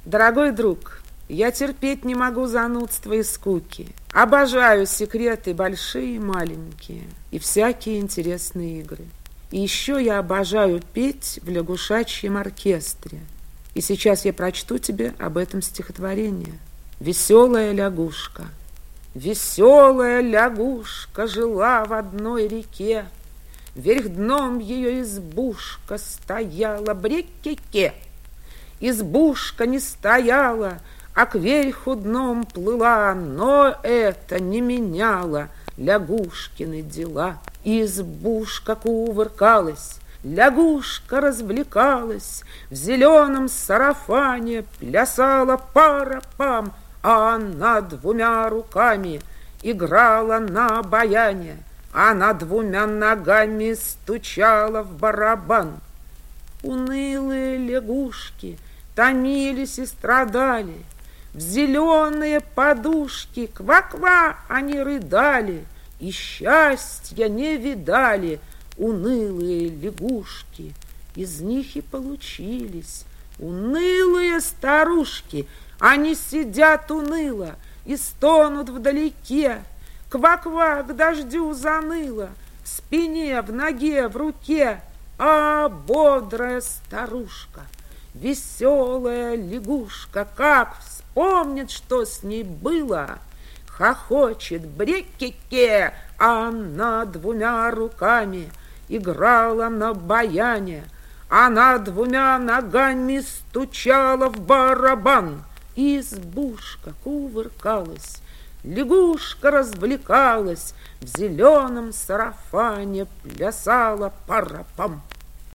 Дорогой друг, я терпеть не могу занудства и скуки. Обожаю секреты большие и маленькие, и всякие интересные игры. И еще я обожаю петь в лягушачьем оркестре. И сейчас я прочту тебе об этом стихотворении. «Веселая лягушка». Веселая лягушка жила в одной реке. Вверх дном ее избушка стояла брек-ке-ке. Избушка не стояла, а кверху дном плыла, но это не меняло лягушкины дела. Избушка кувыркалась, лягушка развлекалась, в зеленом сарафане плясала пара-пам, а она двумя руками играла на баяне, она двумя ногами стучала в барабан. Унылые лягушки томились и страдали, в зеленые подушки ква-ква они рыдали, и счастья не видали унылые лягушки. Из них и получились унылые старушки. Они сидят уныло и стонут вдалеке. Ква-ква к дождю заныло, в спине, в ноге, в руке. А бодрая старушка, веселая лягушка, как вспомнит, что с ней было, хохочет брек-ке-ке, а она двумя руками играла на баяне, она двумя ногами стучала в барабан. Избушка кувыркалась, лягушка развлекалась, в зеленом сарафане плясала пара-пам.